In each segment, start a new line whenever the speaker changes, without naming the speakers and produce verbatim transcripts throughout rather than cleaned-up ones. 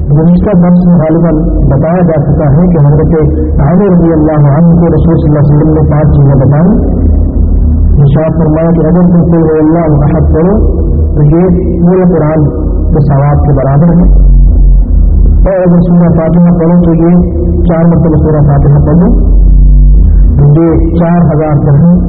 گزشتہ درس میں غالباً بتایا جا چکا ہے کہ حضرت علی رضی اللہ عنہ کو رسول صلی اللہ علیہ وسلم نے پانچ چیزیں بتائیں. ارشاد فرمایا کہ اگر تم قل هو اللہ احد پڑھو تو یہ پورے قرآن کے ثواب کے برابر ہے، اور اگر سورہ فاتحہ پڑھو تو یہ چار مرتبہ سورہ فاتحہ پڑھو یہ چار ہزار درہم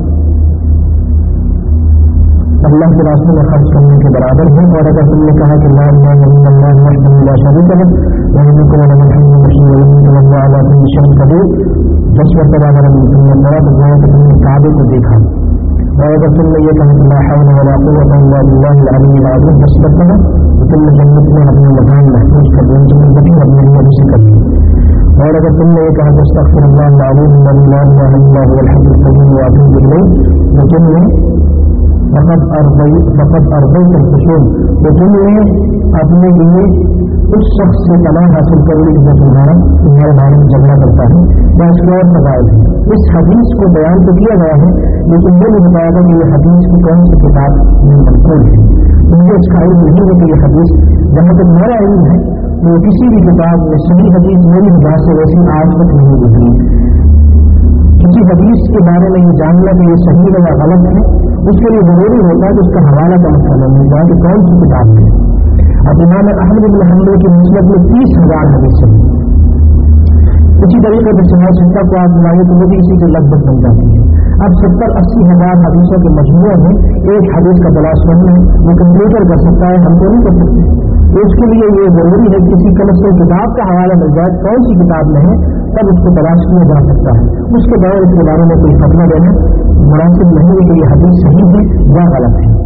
اللہ کے راستے میں خرچ کرنے کے برابر ہے. اور اگر تم نے کہا کہ لا الہ الا اللہ وحدہ لا شریک لہ لہ الملک وله الحمد وهو علی کل شیء قدیر دس مرتبہ اگر تم نے پڑھا تو گویا کہ تم نے کعبے کو دیکھا. اور اگر تم نے یہ کہا کہ لا حول ولا قوۃ الا باللہ العلی العظیم دس مرتبہ تو تم نے جنت میں اپنا مکان محفوظ کر دیا، جنت میں اپنے لیے اسی کر دی. اور اگر تم نے یہ کہا کہ استغفر اللہ العظیم الذی لا الہ الا هو الحی القیوم واتوب الیہ تو تم نے فقط ارضیت فقط ارضیت الخصوم تو تم نے اپنے لیے اس شخص سے پناہ حاصل کر لی جو تمہارا تمہارے بارے میں جھگڑا کرتا ہے یا اس کو اور فضائل ہے. اس حدیث کو بیان تو کیا گیا ہے لیکن یہ نہیں بتایا گا کہ یہ حدیث کی کون سی کتاب میں منقول ہے. مجھے اس کا علم نہیں ہے کہ یہ حدیث جہاں تک میرا علم ہے تو کسی بھی کتاب میں صحیح حدیث میری نگاہ سے ویسی آج تک نہیں گزری. کسی حدیث کے بارے میں یہ جاننا کہ یہ صحیح ہے یا غلط ہے اس کے لیے ضروری ہوتا ہے کہ اس کا حوالہ کا مسئلہ مل جائے کہ کون سی کتاب ہے. اب امام احمد بن حنبل کی مسند میں تیس ہزار حدیث ہے. اسی طریقے سے سنا ستہ کو آپ بنائیے تو وہ بھی اسی کے لگ بھگ بن جاتی ہے. اب ستر اسی ہزار حدیثوں کے مجموعے میں ایک حدیث کا تلاش کرنا ہے وہ کمپیوٹر کر سکتا ہے، ہم تو نہیں کر سکتے. اس کے لیے یہ ضروری ہے کہ کسی کم از کم کتاب کا حوالہ مل جائے کون سی کتاب میں ہے تب اس کو تلاش کیا جا سکتا ہے. اس کے بغیر اس کے بارے میں کوئی فتویٰ دینا مناسب نہیں ہے کہ یہ حدیث صحیح ہے یا غلط ہے.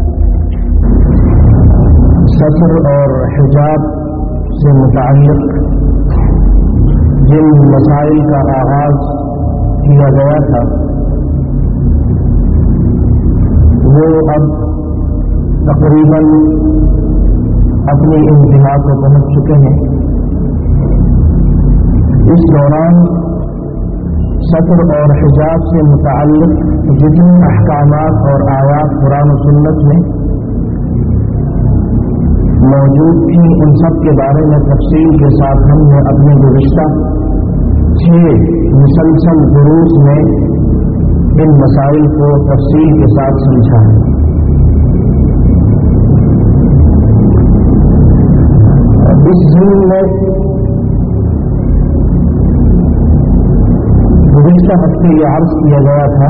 ستر اور حجاب سے متعلق جن مسائل کا آغاز کیا گیا تھا وہ اب تقریباً اپنی انتہا کو پہنچ چکے ہیں. اس دوران ستر اور حجاب سے متعلق جتنے احکامات اور آیات قرآن و سنت میں موجود تھیں ان سب کے بارے میں تفصیل کے ساتھ ہم نے اپنے گزشتہ چھ مسلسل دروس میں ان مسائل کو تفصیل کے ساتھ سمجھا ہے. اس ضمن میں گزشتہ ہفتے یہ عرض کیا گیا تھا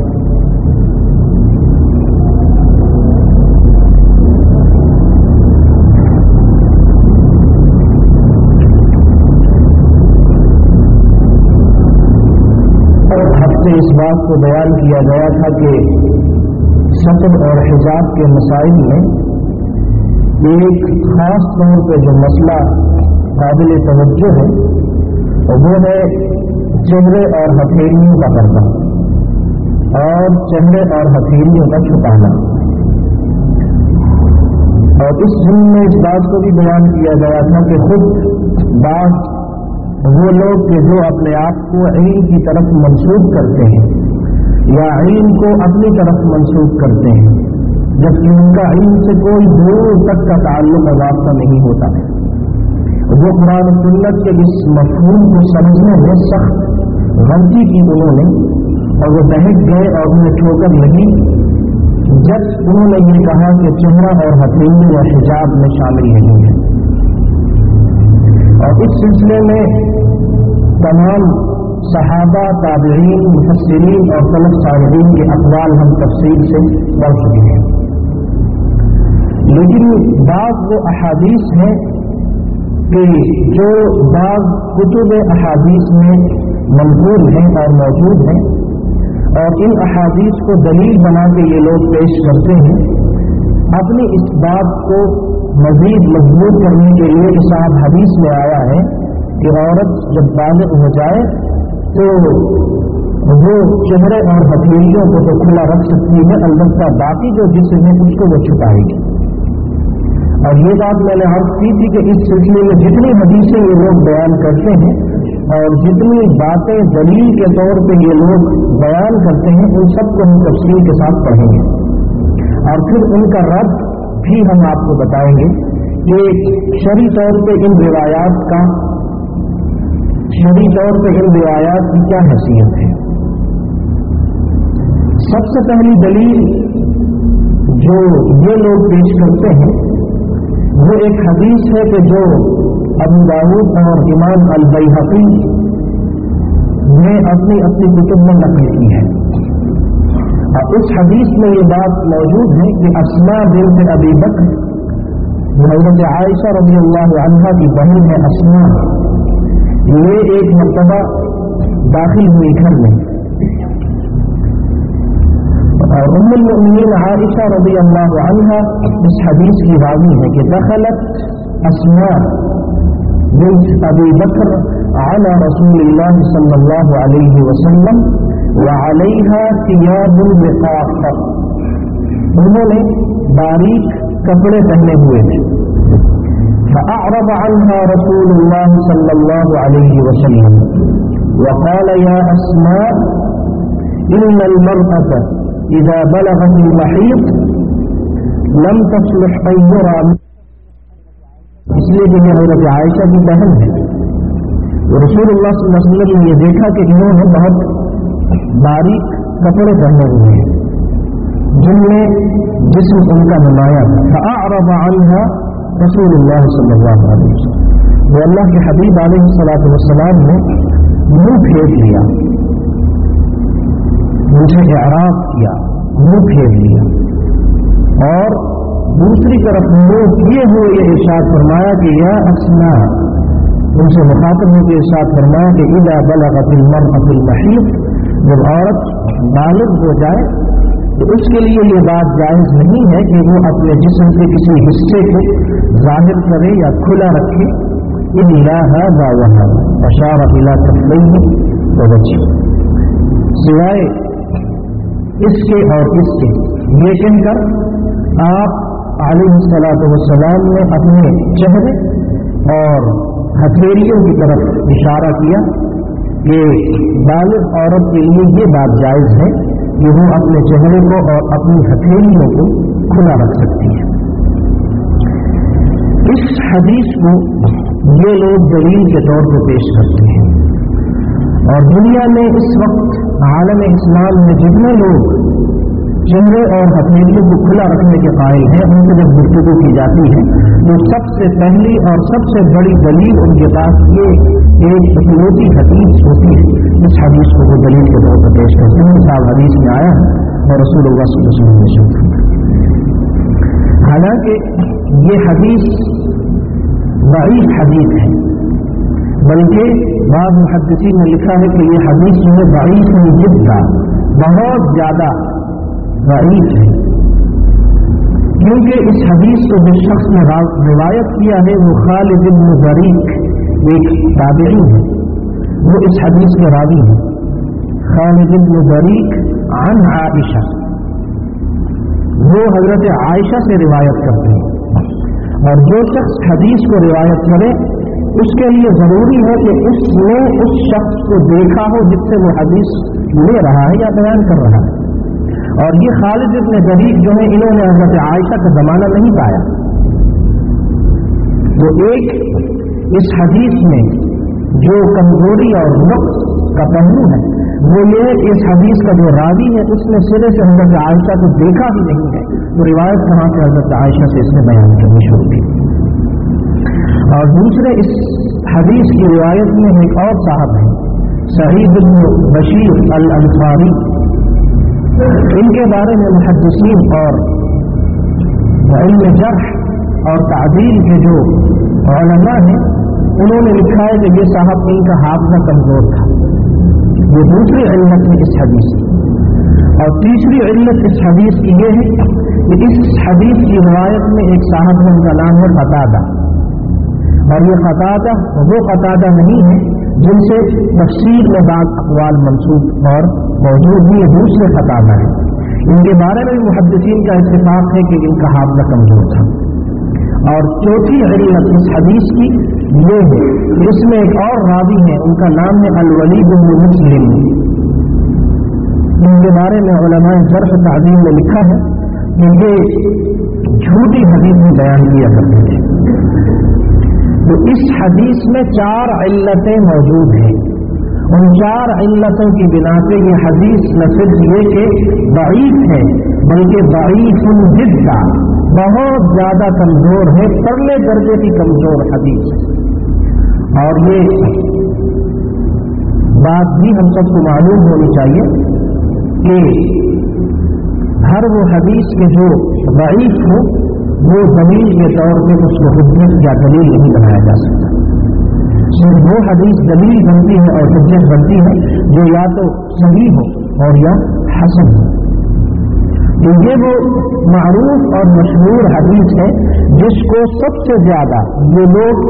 ہفتے اس بات کو بیان کیا گیا تھا کہ ستر اور حجاب کے مسائل میں ایک خاص طور پہ جو مسئلہ قابل توجہ ہے وہ ہے چہرے اور ہتھیلیوں کا پردہ اور چہرے اور ہتھیلیوں کا چھپانا. اور اس ضمن میں اس بات کو بھی بیان کیا گیا تھا کہ خود بعض وہ لوگ کہ جو اپنے آپ کو علم کی طرف منسوب کرتے ہیں یا علم کو اپنی طرف منسوب کرتے ہیں جبکہ ان کا علم سے کوئی دور تک کا تعلق اور رابطہ نہیں ہوتا ہے. وہ قرآن و سنت کے اس مفہوم کو سمجھنے میں سخت غلطی کی انہوں نے اور وہ بہک گئے اور انہیں ٹھوکر لگی جب انہوں نے یہ کہا کہ چہرہ اور ہتھیلی یا حجاب میں شامل نہیں ہے. اور اس سلسلے میں تمام صحابہ، تابعین، مفسرین اور سلف صالحین کے اقوال ہم تفصیل سے پڑھ چکے ہیں. لیکن بعض وہ احادیث ہیں کہ جو بعض کتب احادیث میں منقول ہیں اور موجود ہیں اور ان احادیث کو دلیل بنا کے یہ لوگ پیش کرتے ہیں اپنی اس بات کو مزید مضبوط کرنے کے لیے کہ صاحب حدیث میں آیا ہے کہ عورت جب بالغ ہو جائے تو وہ چہرے اور ہتھیلیوں کو تو کھلا رکھ سکتی ہے، البتہ باقی جو جسم ہے اس کو وہ چھپائے گی. اور یہ بات میں نے عرض کی تھی کہ اس سلسلے میں جتنی حدیثیں یہ لوگ بیان کرتے ہیں اور جتنی باتیں دلیل کے طور پہ یہ لوگ بیان کرتے ہیں ان سب کو ہم تفصیل کے ساتھ پڑھیں گے اور پھر ان کا رد بھی ہم آپ کو بتائیں گے کہ شرعی طور پہ ان روایات کا شرعی طور پہ ان روایات کی کیا حیثیت ہے. سب سے پہلی دلیل جو یہ لوگ پیش کرتے ہیں وہ ایک حدیث ہے کہ جو ابو داؤد اور امام البیہقی نے اپنی اپنی کتب میں نقل کی ہے. اور اس حدیث میں یہ بات موجود ہے کہ اسماء بنت ابی بکر جو حضرت عائشہ رضی اللہ عنہا کی بہن ہے اسماء، یہ ایک مرتبہ داخل ہوئی گھر میں اور ام المؤمنین عائشہ رضی اللہ عنہا اس حدیث کی راوی ہے کہ دخلت اسماء بنت ابی بکر على رسول اللہ صلی اللہ علیہ وسلم وعليها ثياب رقاق، انہوں نے باریک کپڑے پہنے ہوئے تھے. فأعرض عنها رسول الله صلى الله عليه وسلم وقال يا أسماء إن المرأة إذا بلغت المحيط لم تصلح أن يرى، اس لیے کہ یہ حضرت عائشہ کی بہن ہے. رسول اللہ صلی اللہ علیہ وسلم نے یہ دیکھا کہ انہوں نے بہت باریک کپڑے پہنے ہوئے ہیں جن میں جسم ان کا نمایاں. فأعرض عنها رسول اللہ صلی اللہ علیہ وسلم، وہ اللہ کے حبیب علیہ الصلوۃ والسلام نے منہ پھیر لیا، مجھے اعراض کیا، منہ پھیر لیا، اور دوسری طرف منہ کیے ہوئے یہ ارشاد فرمایا کہ یا اسماء، ان سے مخاطب ہو کے ارشاد فرمایا کہ اذا بلغت المرأة المحيط، جب عورت بالغ ہو جائے تو اس کے لیے یہ بات جائز نہیں ہے کہ وہ اپنے جسم کے کسی حصے کو ظاہر کرے یا کھلا رکھے. الا هذا وهذا اشار الى كفيه ووجهه، سوائے اس کے اور اس کے، یہ کہہ کر آپ علیہ الصلوۃ والسلام نے اپنے چہرے اور ہتھیلیوں کی طرف اشارہ کیا کہ بالغ عورت کے لیے یہ بات جائز ہے کہ وہ اپنے چہرے کو اور اپنی ہتھیلیوں کو کھلا رکھ سکتی ہے. اس حدیث کو یہ لوگ دلیل کے طور پر پیش کرتے ہیں، اور دنیا میں اس وقت عالم اسلام میں جتنے لوگ چہرے اور ہتھیلیوں کو کھلا رکھنے کے قائل ہیں ان سے جب گفتگو کی جاتی ہے تو سب سے پہلی اور سب سے بڑی دلیل ان کے پاس یہ ایک اکلوتی حدیث ہوتی ہے. اس حدیث کو وہ دلیل کے طور پر پیش کرتے ہیں. صاحب حدیث میں آیا ہے اور رسول اللہ صلی اللہ علیہ وسلم نے، حالانکہ یہ حدیث ضعیف حدیث ہے، بلکہ بعض محدثین نے لکھا ہے کہ یہ حدیث جو ہے ضعیف جدا، بہت زیادہ ضعیف ہے، کیونکہ اس حدیث کو جس شخص نے روایت کیا ہے وہ خالد بن ذریق ایک تابعی ہے، وہ اس حدیث کے راوی ہیں. خالد بن ذریق عن عائشہ، وہ حضرت عائشہ سے روایت کرتے ہیں، اور جو شخص حدیث کو روایت کرے اس کے لیے ضروری ہے کہ اس نے اس شخص کو دیکھا ہو جس سے وہ حدیث لے رہا ہے یا بیان کر رہا ہے. اور یہ خالد بن ذریق جو ہے انہوں نے حضرت عائشہ کا زمانہ نہیں پایا. تو ایک اس حدیث میں جو کمزوری اور نقص کا پہلو ہے وہ یہ ہے کہ اس حدیث کا جو راوی ہے اس نے سرے سے حضرت عائشہ کو دیکھا ہی نہیں ہے، تو روایت کہاں سے حضرت عائشہ سے اس نے بیان کرنی شروع کی. اور دوسرے اس حدیث کی روایت میں ایک اور صاحب ہیں سعید بن بشیر الانصاری، ان کے بارے میں محدثین اور علم جرح اور تعدیل کے جو علماء ہیں انہوں نے لکھا ہے کہ یہ صاحب ان کا حافظہ کمزور تھا. یہ دوسری علت ہے اس حدیث کی. اور تیسری علت اس حدیث کی یہ ہے کہ اس حدیث کی روایت میں ایک صاحب ہے، ان کا نام ہے قتادہ، اور یہ قتادہ وہ قتادہ نہیں ہے جن سے تفسیر میں بعض اقوال منسوب اور موجود بھی دوسرے قتادہ ہیں. ان کے بارے میں محدثین کا اتفاق ہے کہ ان کا حافظہ کمزور تھا. اور چوتھی علت اس حدیث کی یہ ہے کہ اس میں ایک اور راوی ہے، ان کا نام ہے الولید بن مسلم. ان کے بارے میں علماء جرح تعدیل نے لکھا ہے کہ یہ جھوٹی حدیث میں بیان کیا کرتے تھے۔ تو اس حدیث میں چار علتیں موجود ہیں، ان چار علتوں کی بنا پہ یہ حدیث نہ صرف یہ کہ ضعیف ہے بلکہ ضعیف جدا، بہت زیادہ کمزور ہے، پرلے درجے کی کمزور حدیث ہے۔ اور یہ بات بھی ہم سب کو معلوم ہونی چاہیے کہ ہر وہ حدیث کے جو ضعیف ہو وہ دلیل کے طور پہ اس کو حجت یا دلیل نہیں بنایا جا سکتا۔ صرف وہ حدیث دلیل بنتی ہے اور حجت بنتی ہے جو یا تو صحیح ہو اور یا حسن ہو۔ تو یہ وہ معروف اور مشہور حدیث ہے جس کو سب سے زیادہ یہ لوگ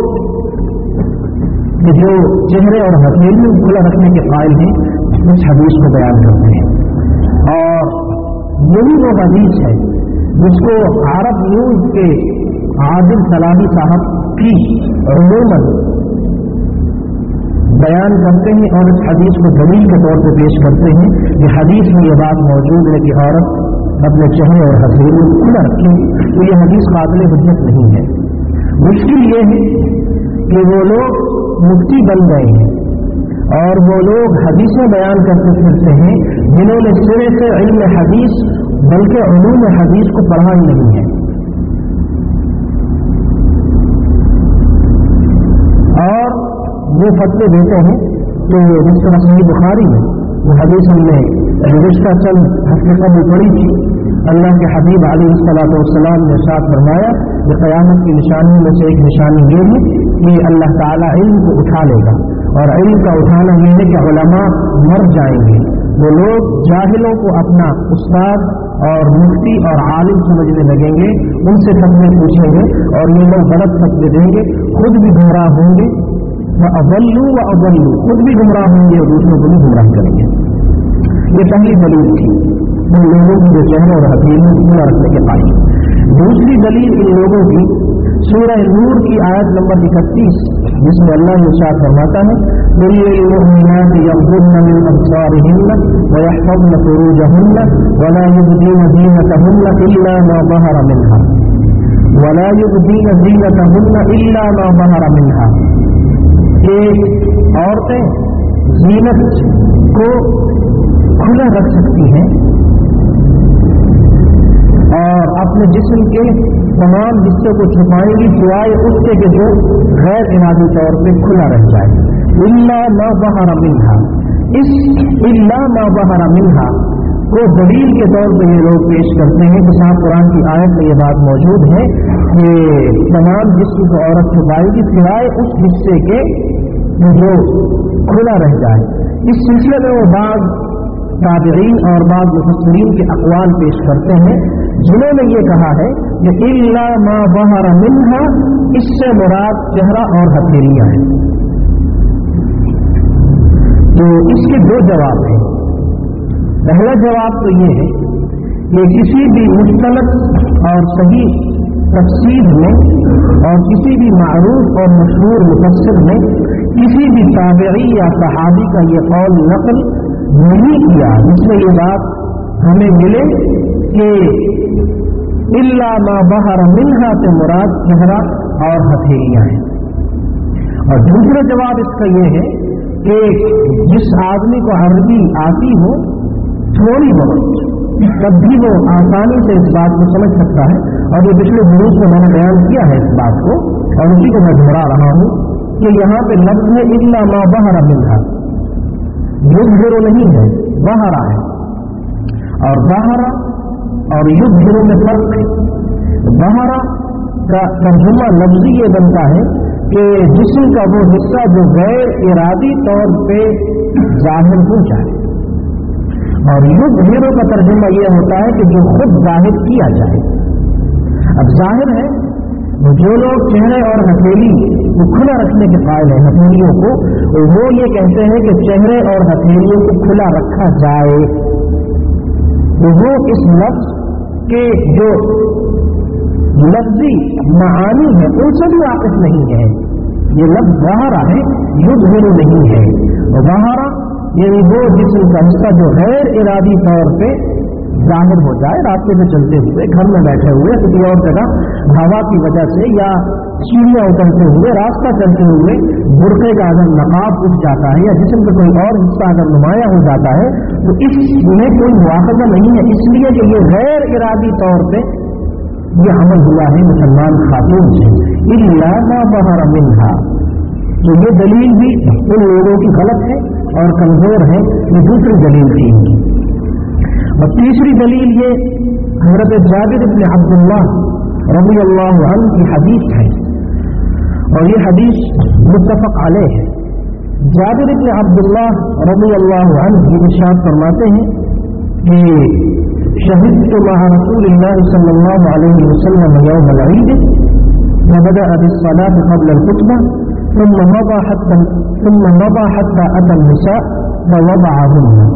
جو چہرے اور ہتھیلی کھلا رکھنے کے قائل ہیں اس حدیث کو بیان کرتے ہیں، اور یہی وہ حدیث ہے جس کو عرب نیوز کے عادل صلاحی صاحب کی عموماً بیان کرتے ہیں اور اس حدیث کو دلیل کے طور پہ پیش کرتے ہیں کہ حدیث میں یہ بات موجود ہے کہ عورت اپنے چہرے اور ہتھیلی کھلا رکھے، تو یہ حدیث قابل حجت نہیں ہے۔ مشکل یہ ہے کہ وہ لوگ مفتی بن گئے ہیں اور وہ لوگ حدیثیں بیان کرتے پھرتے ہیں جنہوں نے سرے سے علم حدیث بلکہ علوم حدیث کو پڑھا ہی نہیں ہے، اور وہ فتوے دیتے ہیں کہ جس طرح صحیح بخاری میں وہ حدیث ہم نے گزشتہ چند ہفتے قبل پڑھی تھی، اللہ کے حبیب علیہ الصلوۃ والسلام نے ارشاد فرمایا کہ قیامت کی نشانیوں میں سے ایک نشانی یہ ہے کہ اللہ تعالیٰ علم کو اٹھا لے گا، اور علم کا اٹھانا یہ ہے کہ علماء مر جائیں گے، وہ لوگ جاہلوں کو اپنا استاد اور مفتی اور عالم سمجھنے لگیں گے، ان سے فتوے پوچھیں گے اور یہ لوگ غلط فتوے دیں گے، خود بھی گمراہ ہوں گے، وَأَضَلُّوا وَأَضَلُّوا خود بھی گمراہ ہوں گے اور دوسروں کو بھی گمراہ کریں گے۔ یہ پہلی دلیل تھی ان لوگوں کی جو چہرے اور ہتھیلی کھلا رکھنے کے قائل۔ دوسری دلیل ان لوگوں کی سورہ نور کی آیت نمبر اکتیس جس میں اللہ ارشاد فرماتا ہے قُلْ لِلْمُؤْمِنَاتِ يَغْضُضْنَ مِنْ أَبْصَارِهِنَّ وَيَحْفَظْنَ فُرُوجَهُنَّ وَلَا يُبْدِينَ زِينَتَهُنَّ إِلَّا مَا ظَهَرَ مِنْهَا وَلَا يُبْدِينَ زِينَتَهُنَّ إِلَّا مَا ظَهَرَ مِنْهَا کہ عورتیں زینت کو کھلا رکھ سکتی ہیں اور اپنے جسم کے تمام حصے کو چھپائیں گی سوائے اس کے کہ جو غیر ارادی طور پہ کھلا رہ جائے۔ الا ما ظہر منہا، اس الا ما ظہر منہا کو دلیل کے طور پہ یہ لوگ پیش کرتے ہیں کہ صاحب قرآن کی آیت میں یہ بات موجود ہے کہ تمام جسم کو عورت چھپائے گی سوائے اس حصے کے جو کھلا رہ جائے۔ اس سلسلے میں وہ بعض تابعین اور بعض مفسرین کے اقوال پیش کرتے ہیں جنہوں نے یہ کہا ہے کہ الا ما ظہر منہا اس سے مراد چہرہ اور ہتھیلیاں ہیں۔ تو اس کے دو جواب ہیں۔ پہلا جواب تو یہ ہے کہ کسی بھی مستند اور صحیح تفسیر میں اور کسی بھی معروف اور مشہور مفسر میں کسی بھی تابعی یا صحابی کا یہ قول نقل نہیں کیا جس میں یہ بات ہمیں ملے کہ الا ما ظہر منہا سے مراد چہرہ اور ہتھیلیاں ہیں۔ اور دوسرا جواب اس کا یہ ہے کہ جس آدمی کو عربی آتی ہو تھوڑی بہت تب بھی وہ آسانی سے اس بات کو سمجھ سکتا ہے، اور یہ پچھلے دنوں میں میں نے بیان کیا ہے اس بات کو اور اسی کو میں دہرا رہا ہوں کہ یہاں پہ لفظ ہے الا ما ظہر منہا، یظہر نہیں ہے، ظہر ہے، اور ظہر اور یظہر میں فرق ہے۔ ظہر کا ترجمہ لفظی یہ بنتا ہے کہ جسم کا وہ حصہ جو غیر ارادی طور پہ ظاہر ہو جائے، اور یظہر کا ترجمہ یہ ہوتا ہے کہ جو خود ظاہر کیا جائے۔ اب ظاہر ہے جو لوگ چہرے اور ہتھیلی کو کھلا رکھنے کے قائل ہیں، ہتھیلیوں کو، وہ یہ کہتے ہیں کہ چہرے اور ہتھیلیوں کو کھلا رکھا جائے، تو وہ اس لفظ کے جو لفظی معانی ہے ان سے بھی واقف نہیں ہے۔ یہ لفظ ظاہرہ ہے، یظہر نہیں ہے۔ ظاہرہ یعنی وہ جسم کا حصہ جو غیر ارادی طور پہ ظاہر ہو جائے راستے میں چلتے ہوئے، گھر میں بیٹھے ہوئے، کسی اور جگہ ہوا کی وجہ سے یا سیڑھیاں اترتے ہوئے، راستہ چلتے ہوئے برقعے کا اگر نقاب اٹھ جاتا ہے یا جسم کا کوئی اور حصہ اگر نمایاں ہو جاتا ہے تو اس میں کوئی مواخذہ نہیں ہے، اس لیے کہ یہ غیر ارادی طور پہ یہ عمل ہوا ہے مسلمان خاتون سے، الا ما ظہر منہا۔ تو یہ دلیل بھی ان لوگوں کی غلط ہے اور کمزور ہے، یہ دوسری دلیل تھی ان کی۔ اور تیسری دلیل یہ حضرت جابر بن عبداللہ رضی اللہ عنہ کی حدیث ہے، اور یہ حدیث متفق علیہ ہے۔ جابر بن عبداللہ رضی اللہ عنہ یہ ارشاد فرماتے ہیں کہ شہدت مع رسول اللہ صلی اللہ علیہ وسلم یوم العید وبدأ بالصلاة قبل الخطبة ثم مضى حتى ثم مضى حتى أتى النساء فوضعهن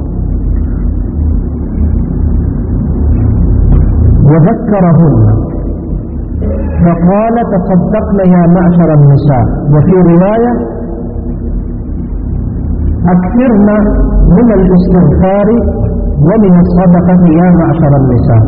وذكرهن فقال تصدقن يا معشر النساء، وفي رواية أكثرن من الاستغفار ومن الصدقة يا معشر النساء۔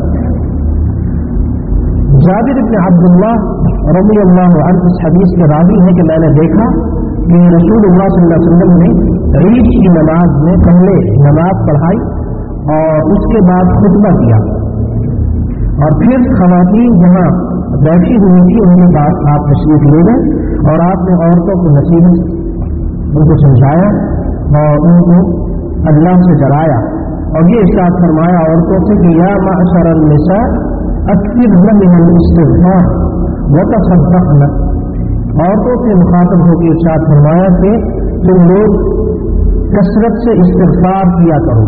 جابر بن عبداللہ رضی اللہ عنہ اس حدیث کے راوی ہے کہ میں نے دیکھا کہ رسول اللہ صلی اللہ علیہ وسلم نے عید کی نماز میں پہلے نماز پڑھائی اور اس کے بعد خطبہ کیا، اور پھر خواتین جہاں بیٹھی ہوئی تھی ان کے بعد آپ تشریف لے گئے اور آپ نے عورتوں کو نصیحت ان کو سمجھایا اور ان کو اللہ سے ڈرایا، اور یہ ارشاد فرمایا عورتوں سے کہ یا معشر النساء اکثرن من الاستغفار وتصدقن، عورتوں سے مخاطب ہو کے ارشاد فرمایا کہ تم لوگ کثرت سے استغفار کیا کرو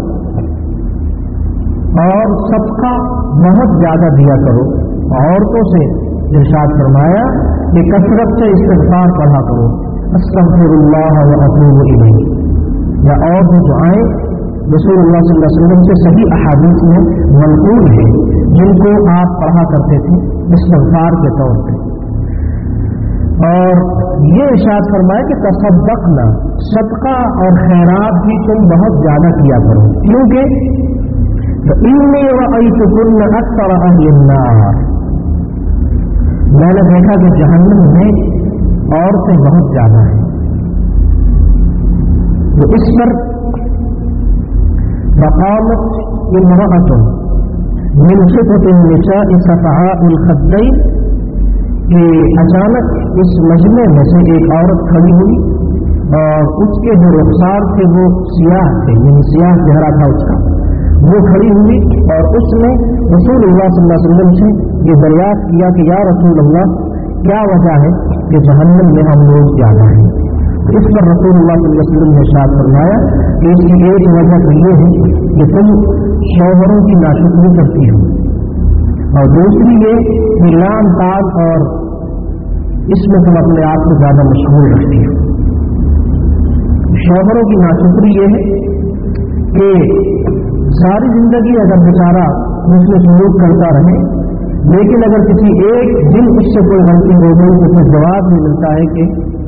اور صدقہ بہت زیادہ دیا کرو۔ عورتوں سے ارشاد فرمایا کہ کثرت سے استغفار پڑھا کرو، استغفر اللہ واتوب الیہ، یا اور بھی دعائیں رسول اللہ صلی اللہ علیہ وسلم سے صحیح احادیث میں منقول ہیں جن کو آپ پڑھا کرتے تھے استغفار کے طور پہ۔ اور یہ ارشاد فرمایا کہ تصدقنا، صدقہ اور خیرات بھی تم بہت زیادہ کیا کرو، کیونکہ انی رأیتکن اکثر اہل النار، میں نے دیکھا کہ جہنم میں عورتیں بہت زیادہ ہیں۔ تو اس پر فقامت امرأة من صفة النساء صفعاء الخدين، کہ اچانک اس مجمع میں سے ایک عورت کھڑی ہوئی اور اس کے جو رخسار تھے وہ سیاہ تھے، یعنی سیاہ چہرہ تھا اس کا، وہ کھڑی ہوئی اور اس نے رسول اللہ صلی اللہ علیہ وسلم سے یہ دریافت کیا کہ یا رسول اللہ کیا وجہ ہے کہ جہنم میں ہم لوگ زیادہ ہیں؟ اس پر رسول اللہ صلی اللہ علیہ وسلم نے ارشاد فرمایا کہ اس کی ایک وجہ تو یہ ہے کہ تم شوہروں کی ناشکری کرتی ہو، اور دوسری یہ کہ لام تال اور اس میں تم اپنے آپ کو زیادہ مشغول رکھتی ہو۔ شوہروں کی ناشکری یہ ہے کہ ساری زندگی اگر بیچارہ اس میں سلوک کرتا رہے، لیکن اگر کسی ایک دن اس سے کوئی غلطی ہو گئی تو اسے جواب نہیں ملتا ہے کہ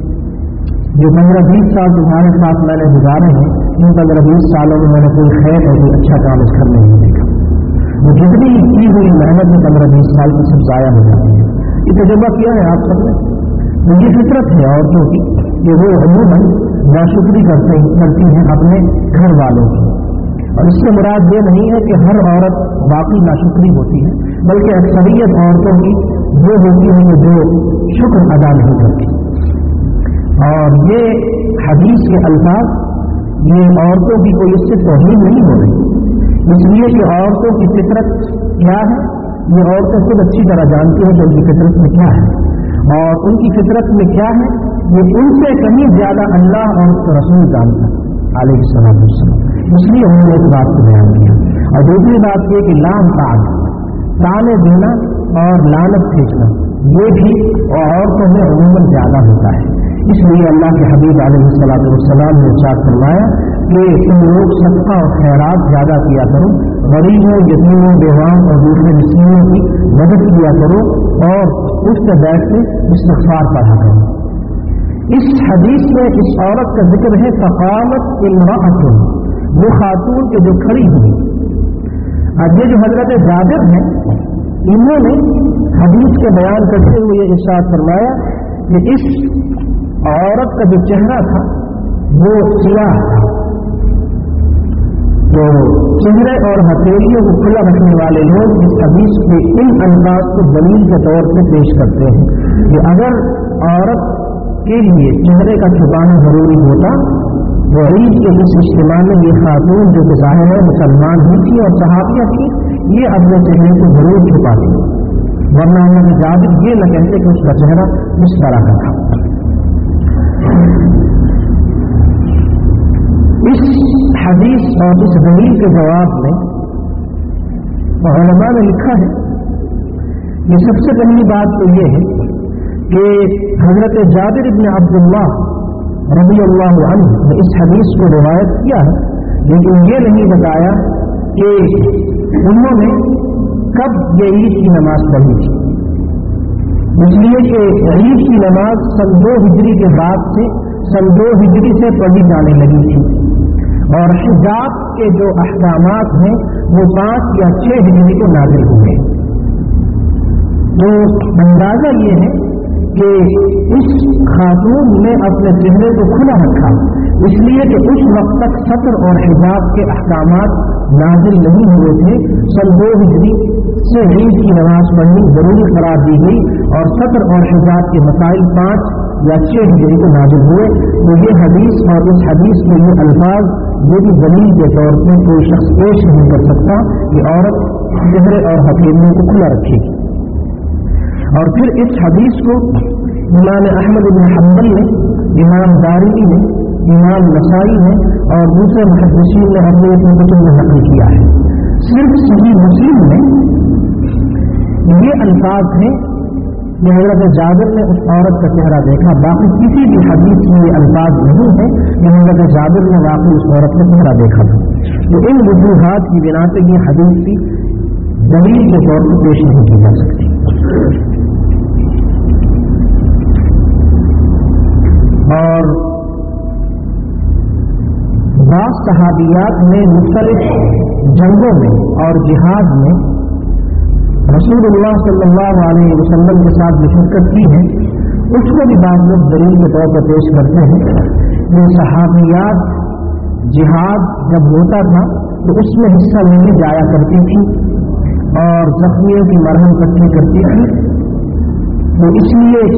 جو پندرہ بیس سال تمہارے ساتھ میں نے گزارے ہیں ان پندرہ بیس سالوں میں میں نے کوئی خیر اور کوئی اچھا کام اس گھر میں نہیں دیکھا، وہ جتنی کی ہوئی محنت میں پندرہ بیس سال کی سب ضائع ہو جاتی ہے۔ یہ تجربہ کیا ہے آپ سب نے؟ تو یہ فطرت ہے عورتوں کی کہ وہ عموماً ناشکری کرتے کرتی ہیں اپنے گھر والوں کی، اور اس سے مراد یہ نہیں ہے کہ ہر عورت واقعی ناشکری ہوتی ہے، بلکہ اکثریت عورتوں کی وہ ہوتی ہے کہ جو شکر ادا نہیں کرتی۔ اور یہ حدیث کے الفاظ یہ عورتوں کی کوئی اس سے توہین نہیں ہو رہی، اس لیے کہ عورتوں کی فطرت کیا ہے یہ عورتیں خود اچھی طرح جانتی ہیں کہ ان کی فطرت میں کیا ہے، اور ان کی فطرت میں کیا ہے یہ ان سے کہیں زیادہ اللہ اور اس کا رسول جانتا ہے علیہ السلام والسلام، اس لیے انہوں نے اس بات کو بیان کیا۔ اور دوسری بات یہ کہ لام تان، تانے دینا اور لعنت پھینکنا یہ بھی عورتوں میں عموماً زیادہ ہوتا ہے، اس لیے اللہ کے حبیب علیہ الصلوۃ والسلام نے ارشاد فرمایا کہ تم لوگ صدقہ اور خیرات زیادہ کیا کرو، غریبوں، یتیموں، بیواؤں اور دوسرے مسکینوں کی مدد کیا کرو، اور اس سے بیٹھ کے استغفار پڑھا کرو۔ اس حدیث میں اس عورت کا ذکر ہے فقامت امرأۃ، وہ خاتون کے جو کھڑی ہوئی، اب یہ جو حضرت جابر ہیں انہوں نے حدیث کے بیان کرتے ہوئے یہ ارشاد فرمایا کہ اس عورت کا جو چہرہ تھا وہ سیاہ تھا، تو چہرے اور ہتھیلیوں کو کھلا رکھنے والے لوگ اس حدیث کے ان الفاظ کو دلیل کے طور پہ پیش کرتے ہیں کہ اگر عورت کے لیے چہرے کا چھپانا ضروری ہوتا تو عید کے اس اجتماع میں یہ خاتون جو کہ ظاہر ہے مسلمان ہی تھی اور صحابیہ تھی، یہ اپنے چہرے کو ضرور چھپا دیں، ورنہ انہوں نے جابر یہ نہ کہتے کہ اس کا چہرہ اس طرح کا تھا۔ اس حدیث اور اس دلیل کے جواب میں علماء نے لکھا ہے کہ سب سے پہلی بات تو یہ ہے کہ حضرت جابر بن عبداللہ رضی اللہ عنہ نے اس حدیث کو روایت کیا ہے، لیکن یہ نہیں بتایا کہ انہوں نے کب یہ عید کی نماز پڑھی تھی، اس لیے کہ عید کی نماز سن دو ہجری کے بعد سے سن دو ہجری سے پڑھی جانے لگی تھی، اور حجاب کے جو احکامات ہیں وہ پانچ یا چھ ہجری کو نازل ہوئے۔ تو اندازہ یہ ہے کہ اس خاتون نے اپنے چہرے کو کھلا رکھا اس لیے کہ اس وقت تک سطر اور حجاب کے احکامات نازل نہیں ہوئے تھے، سن دو ہجری سے عید کی نماز پڑھنی ضروری قرار دی گئی اور سطر اور حجاب کے مسائل پانچ یا چھ ہجری کو نازل ہوئے۔ تو یہ حدیث اور اس حدیث میں یہ الفاظ یہ بھی دلیل کے طور پر کوئی شخص پیش نہیں کر سکتا کہ عورت چہرے اور ہتھیلیوں کو کھلا رکھے گی۔ اور پھر اس حدیث کو امام احمد بن حنبل نے، امام دارمی نے، امام نسائی نے اور دوسرے محدثین نے اپنے اپنے کتب میں نقل کیا ہے۔ صرف صحیح مسلم میں یہ الفاظ ہیں کہ حضرت جابر نے اس عورت کا چہرہ دیکھا، باقی کسی بھی حدیث میں یہ الفاظ نہیں ہے کہ حضرت جابر نے واقعی اس عورت کا چہرہ دیکھا تھا۔ تو ان وجوہات کی بنا پہ یہ حدیث کی دلیل کے طور پر پیش نہیں کی جا سکتی۔ اور بعض صحابیات نے مختلف جنگوں میں اور جہاد میں رسول اللہ صلی اللہ علیہ وسلم کے ساتھ جو شرکت کی ہے اس کو بھی بعض لوگ دلیل کے طور پر پیش کرتے ہیں کہ صحابیات جہاد جب ہوتا تھا تو اس میں حصہ لینے جایا کرتی تھی اور زخمیوں کی مرہم پٹی کرتی تھی، تو اس لیے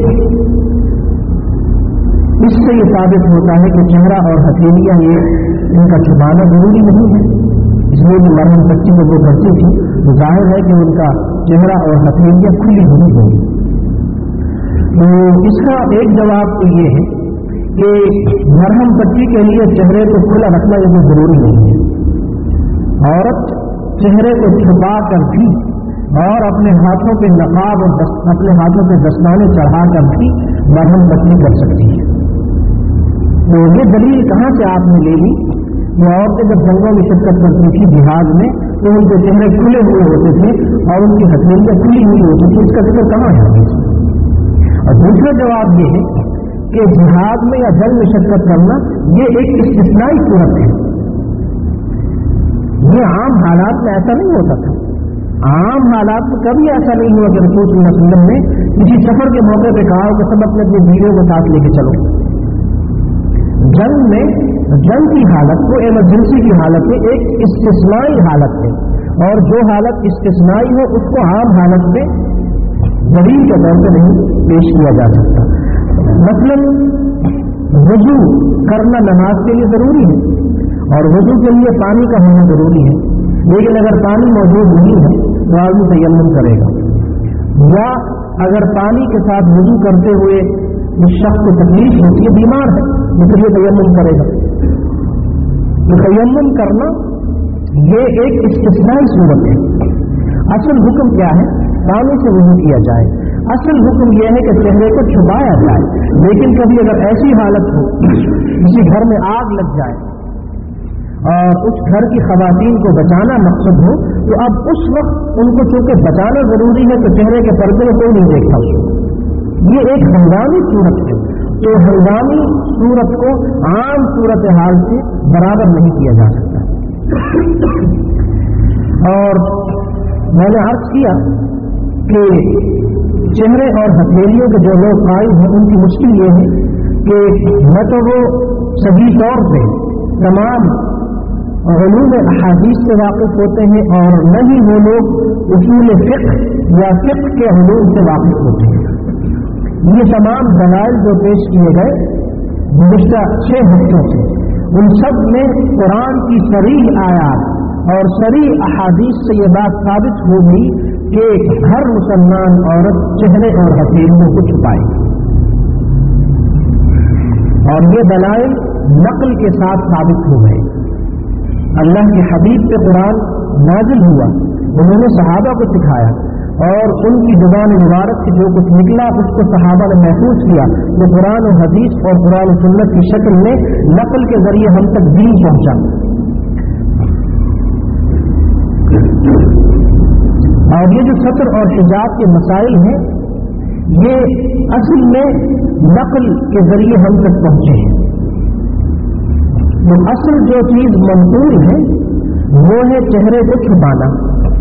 اس سے یہ ثابت ہوتا ہے کہ چہرہ اور ہتھیلیاں یہ ان کا چھپانا ضروری نہیں ہے، اس لیے بھی مرہم پٹی کو وہ کرتی تھی تو ظاہر ہے کہ ان کا چہرہ اور ہتھیلیاں کھلی ہوئی ہوگی۔ تو اس کا ایک جواب تو یہ ہے کہ مرہم پٹی کے لیے چہرے کو کھلا رکھنا یہ ضروری نہیں ہے، عورت چہرے کو چھپا کر بھی اور اپنے ہاتھوں پہ نقاب اور اپنے ہاتھوں پہ دستانے چڑھا کر بھی مرہم پٹی کر سکتی ہے۔ تو یہ دلیل کہاں سے آپ نے لے لی؟ وہ عورتیں جب جنگوں میں شرکت کرتی تھی جہاد میں تو ان کے چہرے کھلے ہوئے ہوتے تھے اور ان کی ہتھیلیاں کھلی ہوئی ہوتی تھی، اس کا ذکر کہاں ہے؟ اور دوسرا جواب یہ ہے کہ جہاد میں یا جنگ میں شرکت کرنا یہ ایک استثنائی صورت ہے، یہ عام حالات میں ایسا نہیں ہوتا تھا۔ عام حالات میں کبھی ایسا نہیں ہوا کہ رسول صلی اللہ علیہ وسلم نے کسی سفر کے موقع پہ کہا کہ سب اپنے اپنے بیویوں کو ساتھ لے کے چلو۔ جنگ میں جنگ کی حالت کو ایمرجنسی کی حالت میں ایک استثنائی حالت ہے، اور جو حالت استثنائی ہو اس کو عام حالت میں دلیل کے طور پہ نہیں پیش کیا جا سکتا۔ مثلاً وضو کرنا نماز کے لیے ضروری ہے اور وضو کے لیے پانی کا ہونا ضروری ہے، لیکن اگر پانی موجود نہیں ہے تو آدمی تیمم کرے گا، یا اگر پانی کے ساتھ وضو کرتے ہوئے اس شخص کو تکلیف ہوتی ہے، بیمار ہے، تو پھر یہ تیمم کرے گا۔ تو تیمم کرنا یہ ایک استثنائی صورت ہے۔ اصل حکم کیا ہے؟ پانی سے وضو کیا جائے۔ اصل حکم یہ ہے کہ چہرے کو چھپایا جائے، لیکن کبھی اگر ایسی حالت ہو کسی گھر میں آگ لگ جائے اور اس گھر کی خواتین کو بچانا مقصد ہو تو اب اس وقت ان کو چونکہ بچانا ضروری ہے تو چہرے کے پردے کو کوئی نہیں دیکھتا اس کو، یہ ایک ہنگامی صورت ہے۔ تو ہنگامی صورت کو عام صورت حال سے برابر نہیں کیا جا سکتا۔ اور میں نے عرض کیا کہ چہرے اور ہتھیلیوں کے جو لوگ قائل ہیں ان کی مشکل یہ ہے کہ نہ تو وہ صحیح طور سے تمام علوم احادیث سے واقف ہوتے ہیں اور نہ ہی وہ لوگ اصول فقہ یا فقہ کے علوم سے واقف ہوتے ہیں۔ یہ تمام دلائل جو پیش کیے گئے گزشتہ چھ ہفتوں سے ان سب میں قرآن کی صریح آیات اور صریح احادیث سے یہ بات ثابت ہوگی کہ ہر مسلمان عورت چہرے اور ہتھیلیوں کو چھپائے، اور یہ دلائل نقل کے ساتھ ثابت ہو گئے۔ اللہ کے حبیب پہ قرآن نازل ہوا، انہوں نے صحابہ کو سکھایا اور ان کی زبان مبارک سے جو کچھ نکلا اس کو صحابہ نے محفوظ کیا، وہ قرآن و حدیث اور قرآن و سنت کی شکل میں نقل کے ذریعے ہم تک دین پہنچا۔ اور یہ جو ستر اور حجاب کے مسائل ہیں یہ اصل میں نقل کے ذریعے ہم تک پہنچے ہیں۔ تو اصل جو چیز منقول ہے وہ ہے چہرے کو چھپانا۔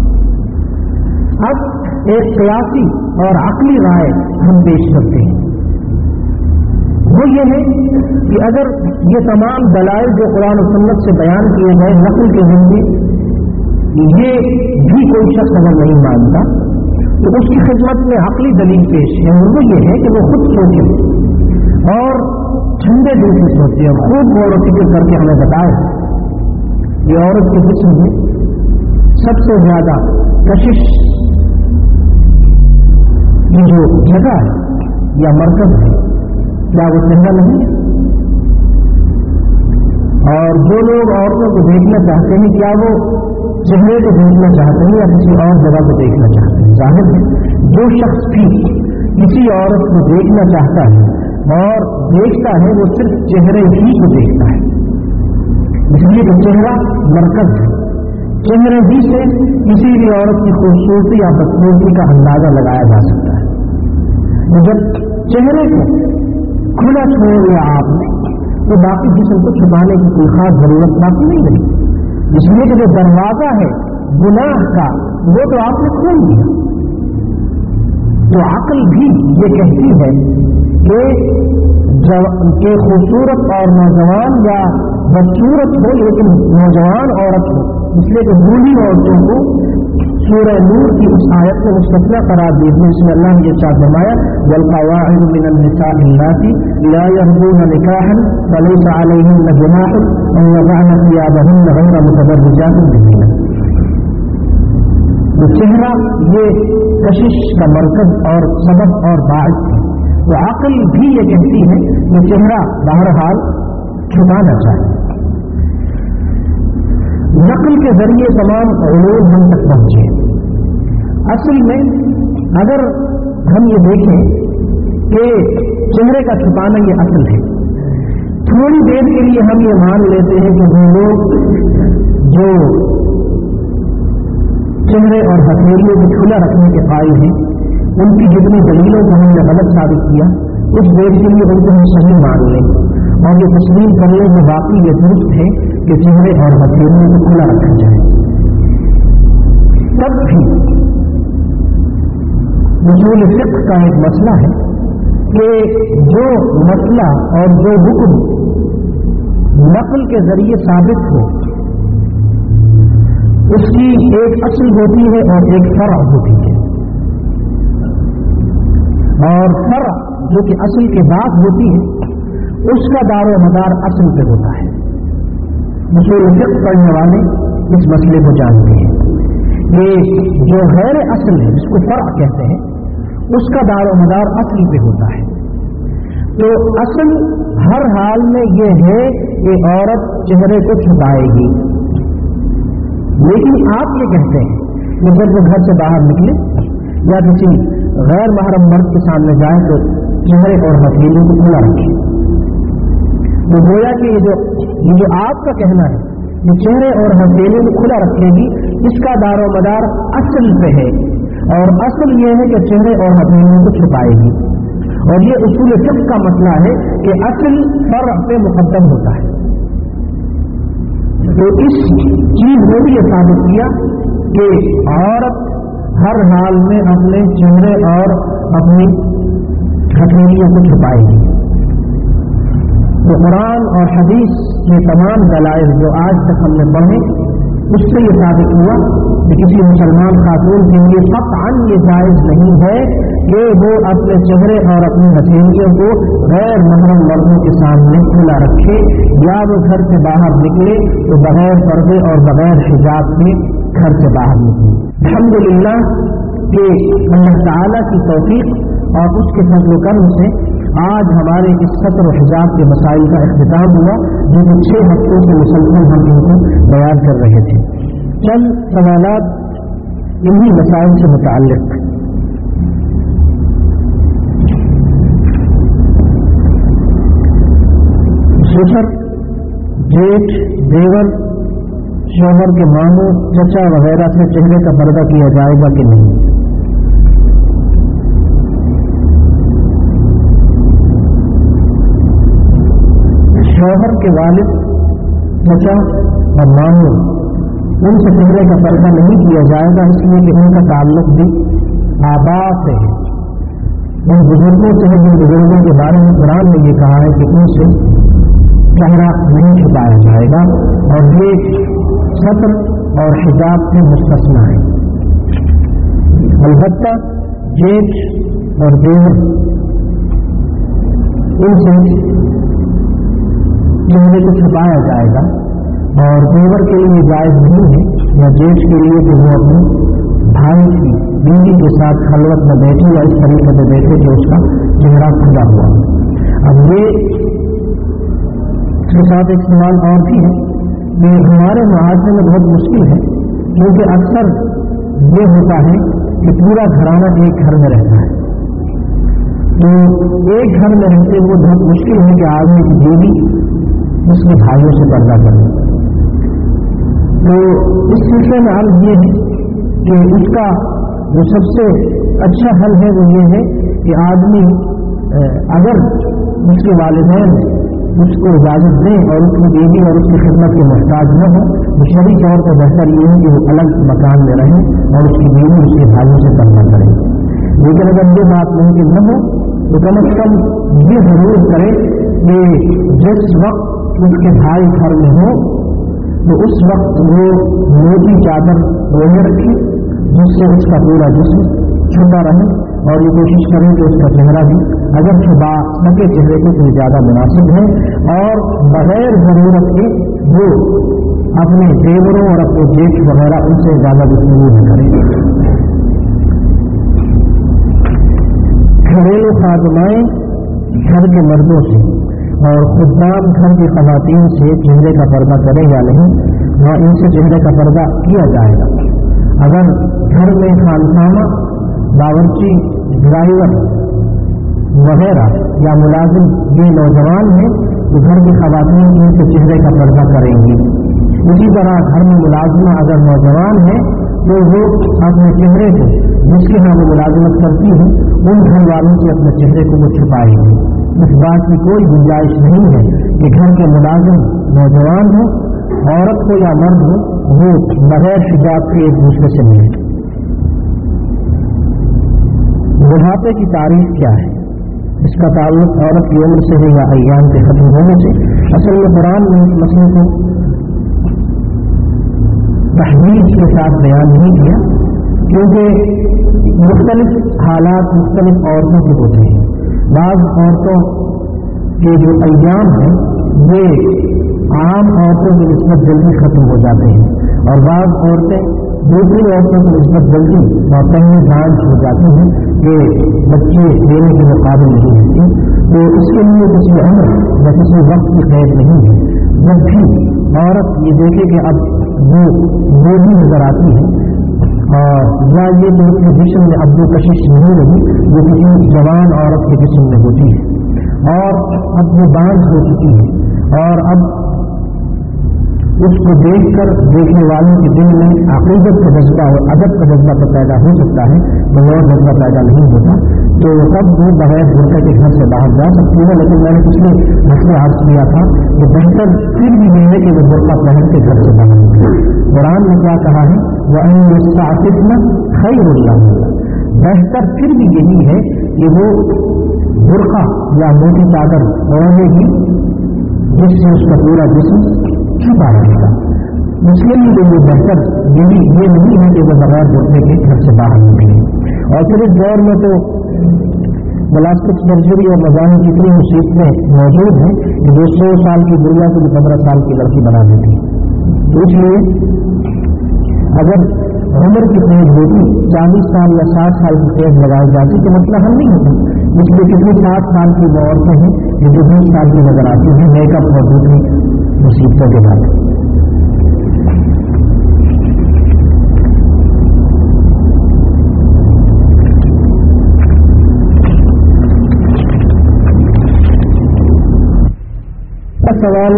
اب ایک قیاسی اور عقلی رائے ہم پیش کرتے ہیں، وہ یہ ہے کہ اگر یہ تمام دلائل جو قرآن و سنت سے بیان کیے گئے نقل کے ذریعے یہ بھی کوئی شخص اگر نہیں مانتا تو اس کی خدمت میں عقلی دلیل پیش ہے، اور وہ یہ ہے کہ وہ خود سوچے اور ٹھنڈے دل سے سوچے اور خوب غور و فکر کر کے ہمیں بتائے یہ عورت کے جسم میں سب سے زیادہ کشش یہ جو جگہ ہے یا مرکز ہے کیا وہ چہرہ نہیں ہے؟ اور جو لوگ عورتوں کو دیکھنا چاہتے ہیں کیا وہ چہرے کو دیکھنا چاہتے ہیں یا کسی اور جگہ کو دیکھنا چاہتے ہیں؟ ظاہر ہے جو شخص بھی کسی عورت کو دیکھنا چاہتا ہے اور دیکھتا ہے وہ صرف چہرے ہی کو دیکھتا ہے، اس لیے کہ چہرہ مرکز ہے، چہرے ہی سے کسی بھی عورت کی خوبصورتی یا بدسورتی کا اندازہ لگایا جا سکتا ہے۔ جب چہرے کو کھلا چھوڑ دیا آپ نے تو باقی جسم کو چھپانے کی کوئی خاص ضرورت باقی نہیں رہی، اس لیے کہ جو دروازہ ہے گناہ کا وہ تو آپ نے کھول دیا۔ تو عقل بھی یہ کہتی ہے کہ خوبصورت اور نوجوان یا بدصورت ہو لیکن نوجوان عورت ہو، اس لیے کہ بوڑھی عورتوں کو سورہ نور کی اس آیت میں مستثنی قرار دی ہے، اس میں اللہ نے یہ ارشاد فرمایا والقواعد من النساء اللاتي لا يرجون نکاحا فليس عليهن جناح ان يضعن ثيابهن غير متبرجات بزينة۔ تو چہرہ یہ کشش کا مرکز اور سبب اور باعث ہے، تو عقل بھی یہ کہتی ہے کہ چہرہ بہرحال چھپانا چاہیے۔ نقل کے ذریعے تمام علوم ہم تک پہنچے۔ اصل میں اگر ہم یہ دیکھیں کہ چہرے کا چھپانا یہ اصل ہے، تھوڑی دیر کے لیے ہم یہ مان لیتے ہیں کہ وہ لوگ جو چہرے اور ہتھیلیوں کو کھلا رکھنے کے قائل ہیں ان کی جتنی دلیلوں کو ہم نے غلط ثابت کیا اس دیر کے لیے ان کو ہم صحیح مان لیں اور یہ تسلیم کر لیں کہ واقعی یہ درست ہے کہ چہرے اور ہتھیلیوں کو کھلا رکھا جائے۔ تب بھی اصول فقہ کا ایک مسئلہ ہے کہ جو مسئلہ اور جو حکم نقل کے ذریعے ثابت ہو اس کی ایک اصل ہوتی ہے اور ایک فرع ہوتی ہے، اور فرع جو کہ اصل کے بعد ہوتی ہے اس کا دار و مدار اصل پہ ہوتا ہے۔ اصول فقہ پڑھنے والے اس مسئلے کو جانتے ہیں کہ جو غیر اصل ہے جس کو فرع کہتے ہیں اس کا دار و مدار اصل پہ ہوتا ہے۔ تو اصل ہر حال میں یہ ہے کہ عورت چہرے کو چھپائے گی، لیکن آپ یہ کہتے ہیں کہ جب وہ گھر سے باہر نکلے یا کسی غیر محرم مرد کے سامنے جائے تو چہرے اور ہتھیلیوں کو کھلا رکھے۔ تو گویا کہ یہ جو یہ جو آپ کا کہنا ہے یہ چہرے اور ہتھیلیوں کو کھلا رکھے گی، اس کا دار و مدار اصل پہ ہے، اور اصل یہ ہے کہ چہرے اور ہتھیلیوں کو چھپائے گی، اور یہ اصول فقہ کا مسئلہ ہے کہ اصل فرع پہ مقدم ہوتا ہے۔ تو اس چیز نے بھی یہ ثابت کیا کہ عورت ہر حال میں اپنے چہرے اور اپنی ہتھیلیوں کو چھپائے گی. تو قرآن اور حدیث کے تمام دلائل جو آج تک ہم نے پڑھے اس سے یہ ثابت ہوا کہ کسی مسلمان خاتون کے لیے قطعاً یہ جائز نہیں ہے کہ وہ اپنے چہرے اور اپنی ہتھیلیوں کو غیر محرم مردوں کے سامنے کھلا رکھے یا وہ گھر سے باہر نکلے تو بغیر پردے اور بغیر حجاب کے گھر سے باہر نکلے. الحمدللہ کہ اللہ تعالیٰ کی توفیق اور اس کے فضل و کرم سے آج ہمارے اس سطر و حجاب کے مسائل کا اختتام ہوا جو کہ چھ ہفتوں سے مسلسل ہم ان کو بیان کر رہے تھے. چند سوالات انہی مسائل سے متعلق. سسر، جیٹھ، دیور، شوہر کے ماموں، چچا وغیرہ سے چہرے کا پردہ کیا جائے گا کہ نہیں؟ شوہر کے والد، چچا اور ماموں ان سے چہرے کا پردہ نہیں کیا جائے گا، اس لیے کہ ان کا تعلق بھی آبا سے ہے. ان بزرگوں سے جن بزرگوں کے بارے میں قرآن نے یہ کہا ہے کہ ان سے چہرہ نہیں چھپایا جائے گا اور یہ سطر اور حجاب سے مستثنی ہے. البتہ جیٹھ اور دیور ان سے چہرے کو چھپایا جائے گا اور دیور کے لیے جائز نہیں ہے یا جیٹھ کے لیے کہ وہ اپنے بھائی کی بیوی کے ساتھ خلوت میں بیٹھے یا اس طریقے سے بیٹھے کہ اس کا چہرہ کھلا ہوا. اب یہ اس کے ساتھ ایک سوال اور بھی ہے کہ ہمارے معاشرے میں بہت مشکل ہے کیونکہ اکثر یہ ہوتا ہے کہ پورا گھرانہ ایک گھر میں رہتا ہے. تو ایک گھر میں رہتے ہوئے بہت مشکل ہے کہ آدمی کی بیوی اس کے بھائیوں سے پردہ کرے. تو اس سلسلے میں عرض یہ ہے کہ اس کا جو سب سے اچھا حل ہے وہ یہ ہے کہ آدمی اگر اس کے والدین اس کو اجازت دیں اور اس کی بیوی اور اس کی خدمت کے محتاج نہ ہو تو شرعی طور پر بہتر یہ ہے کہ وہ الگ مکان میں رہیں اور اس کی بیوی اس کے بھائیوں سے پردہ کرے. لیکن اگر یہ بات ممکن نہ ہو تو کم از کم یہ ضرور کرے کہ جس وقت اس کے بھائی گھر میں ہو تو اس وقت وہ موٹی چادر اوڑھے رکھے جس سے اس کا پورا جسم چھپا رہے اور یہ کوشش کریں کہ اس کا چہرہ بھی اگر چھپا سکے چہرے کو تو زیادہ مناسب ہے اور بغیر ضرورت کے وہ اپنے دیوروں اور اپنے جیٹھ وغیرہ ان سے زیادہ گفتگو نہ کریں. گھریلو خادمائیں گھر کے مردوں سے اور خدام گھر کی خواتین سے چہرے کا پردہ کریں یا نہیں، وہاں ان سے چہرے کا پردہ کیا جائے گا. اگر گھر میں خانخانہ، باورچی، ڈرائیور وغیرہ یا ملازم یہ نوجوان ہیں تو گھر کی خواتین ان سے چہرے کا پردہ کریں گی. اسی طرح گھر میں ملازمہ اگر نوجوان ہے تو وہ اپنے چہرے کو جس کے ہاں وہ ملازمت کرتی ہے ان گھر والوں سے اپنے چہرے کو وہ چھپائے گی. اس بات کی کوئی گنجائش نہیں ہے کہ گھر کے ملازم نوجوان ہو، عورت ہو یا مرد ہو، وہ بغیر حجاب کے ایک دوسرے سے ملے. بڑھاپے کی تعریف کیا ہے؟ اس کا تعلق عورت کی عمر سے ہے یا ایام کے ختم ہونے سے؟ اصل میں قرآن نے اس مسئلے کو تحدید کے ساتھ بیان نہیں کیا کیونکہ مختلف حالات مختلف عورتوں کے ہوتے ہیں. بعض عورتوں کے جو ایام ہیں یہ عام عورتوں کی نسبت جلدی ختم ہو جاتے ہیں اور بعض عورتیں دوسری عورتوں کی نسبت جلدی اور پہلے جانچ ہو جاتی ہیں کہ بچے دینے کے مقابل نہیں ہوتی. تو اس کے لیے کسی عمر یا کسی وقت کی قید نہیں ہے. جب بھی عورت یہ دیکھے کہ اب وہ بوڑھی نظر آتی ہے اور یا یہ جو اس کے جسم میں اب وہ کشش نہیں رہی جو کسی جوان عورت کے جسم میں ہوتی ہے اور اب وہ بانجھ ہو چکی ہے اور اب اس کو دیکھ کر دیکھنے والوں کے دل میں عقیدت کا جذبہ اور ادب کا جذبہ تو پیدا ہو سکتا ہے مگر جذبہ پیدا نہیں ہوتا. تو تب وہ بغیر برقع کے گھر سے باہر جا سکتی ہے. لیکن میں نے پچھلے مسئلے عرض کیا تھا کہ بہتر پھر بھی یہ ہے کہ وہ برقع پہن کے گھر سے باہر نکلے. قرآن نے کیا کہا ہے؟ وَأَن يَسْتَعْفِفْنَ خَيْرٌ لَهُنَّ. بہتر پھر بھی یہی ہے کہ وہ برقع یا موٹی چادر اوڑھے گی جس سے اس کا پورا جسم چھپا رہے گا. اس کے لیے یہ بہتر یہی یہ نہیں ہے کہ وہ بغیر برقعے کے گھر سے باہر نکلے. اور پھر اس دور میں تو پلاسٹک سرجری اور مذاہب کی اتنی مصیبتیں موجود ہیں کہ جو سو سال کی گڑیا کو بھی پندرہ سال کی لڑکی بنا دیتی ہے. تو اس لیے اگر عمر کی قید ہوتی چالیس سال یا ساٹھ سال کی قید لگائی جاتی تو مسئلہ حل نہیں ہوتا. اس لیے کتنی ساٹھ سال کی وہ عورتیں ہیں جو جو بیس سال کی نظر آتی ہیں میک اپ اور دوسری مصیبتوں کے بعد. سوال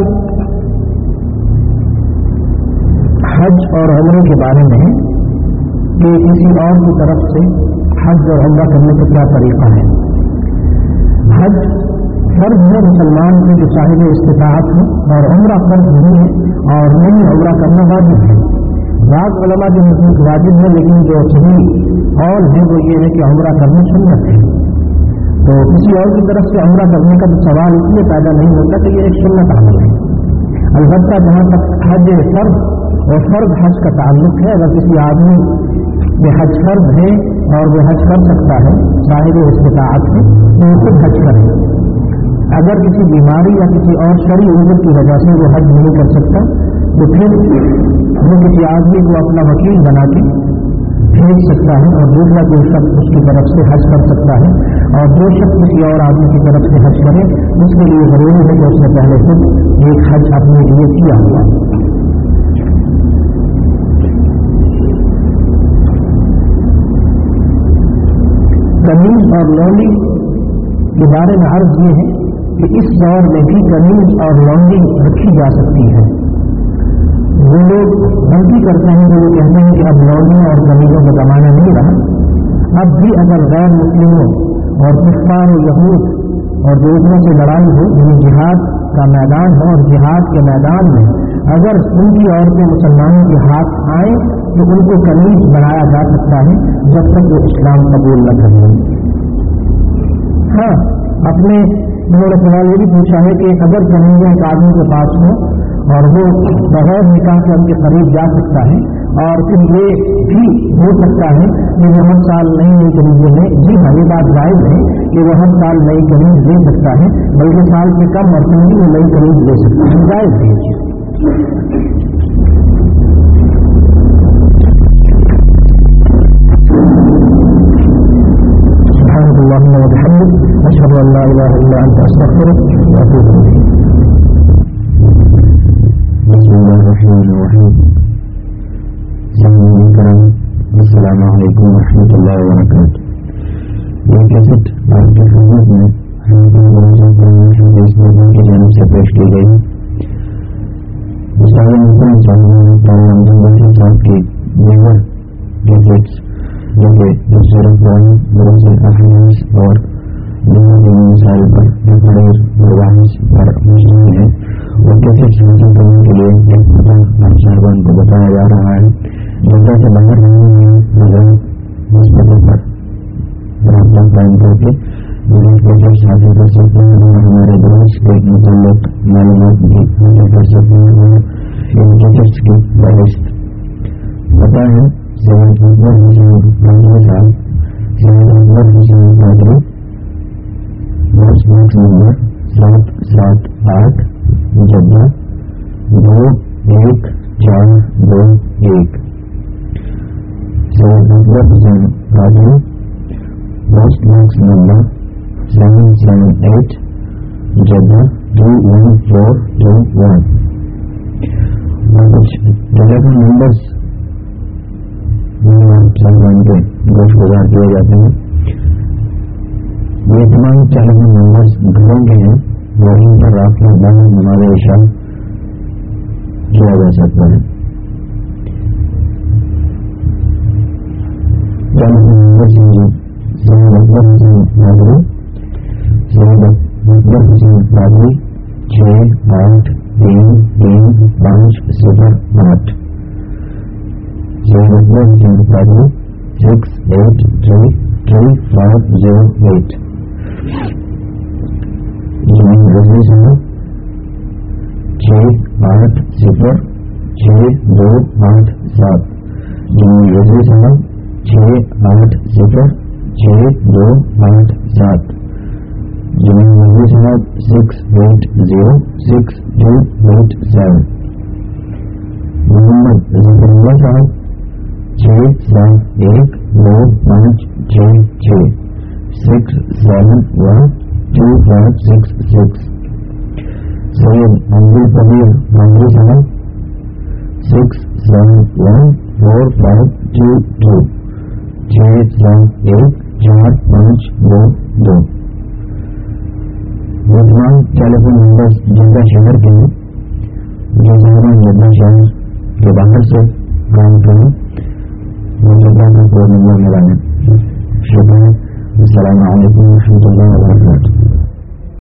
حج اور عمرے کے بارے میں ہے کہ کسی اور کی طرف سے حج اور عمرہ کرنے کا کیا طریقہ ہے. حج فرض ہے مسلمان کے جو صاحب استطاعت ہے اور عمرہ فرض نہیں ہے اور نہیں عمرہ کرنا واجب ہے. بعض علماء کے نزدیک واجب ہے لیکن جو صحیح اور ہے وہ یہ ہے کہ عمرہ کرنا سنت ہے. تو کسی اور کی طرف سے عمرہ کرنے کا سوال اس لیے پیدا نہیں ہوتا کہ یہ ایک سنت عمل ہے. البتہ جہاں تک حج فرض اور فرض حج کا تعلق ہے اگر کسی آدمی یہ حج فرض ہے اور وہ حج کر سکتا ہے صاحب استطاعت ہے تو وہ خود حج کرے. اگر کسی بیماری یا کسی اور شرعی عذر کی وجہ سے وہ حج نہیں کر سکتا تو پھر وہ کسی آدمی کو اپنا وکیل بنا کے بھیج سکتا ہے اور دوسرا کوئی شخص اس کی طرف سے حج کر سکتا ہے. اور جو شخص کسی اور آدمی کی طرف سے حج کرے اس کے لیے ضروری ہے کہ اس نے پہلے خود ایک حج اپنے لیے کیا ہوا. قمیض اور لونڈی کے بارے میں عرض یہ ہے کہ اس دور میں بھی قمیض اور لونڈی رکھی جا سکتی ہے. وہ لوگ غلطی کرتے ہیں جو وہ کہتے ہیں کہ اب لونڈیوں اور قمیضوں کا زمانہ نہیں رہا. اب بھی اگر غیر مسلموں اور کفار و یہود اور دوسروں سے لڑائی ہو یعنی جہاد کا میدان ہو اور جہاد کے میدان میں اگر ان کی عورتیں مسلمانوں کے ہاتھ آئیں تو ان کو قمیض بنایا جا سکتا ہے جب تک وہ اسلام قبول نہ کریں. ہاں اپنے انہوں نے سوال یہ بھی پوچھا ہے کہ اگر قمیضیں ایک آدمی کے پاس ہوں اور وہ بغیر نکاح کے ان کے قریب جا سکتا ہے اور پھر یہ بھی ہو سکتا ہے کہ وہ ہر سال نئی نئی قمیضیں لیں. جی ہاں یہ بات جائز ہے کہ وہ ہر سال نئی قمیض لے سکتا ہے بلکہ سال سے کم عرصے میں وہ نئی قمیض لے سکتا ہے. جائز ہے یہ چیز. سبحانك اللهم وبحمدك أشهد أن لا إله إلا أنت أستغفرك وأتوب إليك.
بسم الله الرحمن الرحيم. سامعین کرام السلام علیکم ورحمۃ اللہ وبرکاتہ. یہ کیسٹ آپ کی خدمت میں کی جانب سے پیش کی گئی. استاد محترم صاحب کی دیگر گیجٹس جو کہ دوسرے دروس احادیث اور دیگر مسائل پر تقریر مباحث پر مشتمل ہے وہ کیسٹ حاصل کرنے کے لیے ایک پتہ آپ صاحبان کو بتایا جا رہا ہے. جدہ سے باہر رہنے میں نظر اس پتہ پر رابطہ قائم کر کے یہ کیسٹ حاصل کر سکتے ہیں اور ہمارے دروس کے متعلق معلومات بھی حاصل کر سکتے ہیں اور ان کیسٹ کی فہرست پتہ ہے سید Akbar Hussain Qadri Sahib Syed Akbar Hussain Qadri box box number سات سات آٹھ جدہ دو ایک چار دو ایک. Syed Akbar Hussain Qadri box box number seven seven eight Jeddah two one four two one. اور کچھ ٹیلیفون نمبرس صاحبان کے گوشت گزار کیے جاتے ہیں. یہ تمام ٹیلیفون نمبرس گھروں کے ہیں وہ ان پر رات میں بعد نماز عشاء کیا جا سکتا ہے. ٹیلیفون نمبرس سید اکبر حسین ناظری سید اکبر حسین ناظری چھ آٹھ تین تین پانچ صفر آٹھ Syed Akbar Hussain Nazri six eight three three five zero eight جنہیں رضوی صاحب چھ آٹھ صفر چھ دو آٹھ سات جنہیں رضوی صاحب چھ آٹھ صفر چھ دو آٹھ سات جنہیں Rizvi Sahib six eight zero six two eight seven Muhammad Zafar Ullah Sahib چھ سات ایک دو پانچ چھ چھ six seven one two five six six Syed Abdul Qadeer Nazri Sahib six seven one four five two two چھ سات ایک چار پانچ دو دو وہ تمام ٹیلیفون نمبر جدہ شہر کے ہیں جو صاحبان جدہ شہر کے باہر سے کام کریں وہ جدہ کا فون نمبر ملانے شکریہ. السلام علیکم و رحمۃ اللہ وبرکاتہ.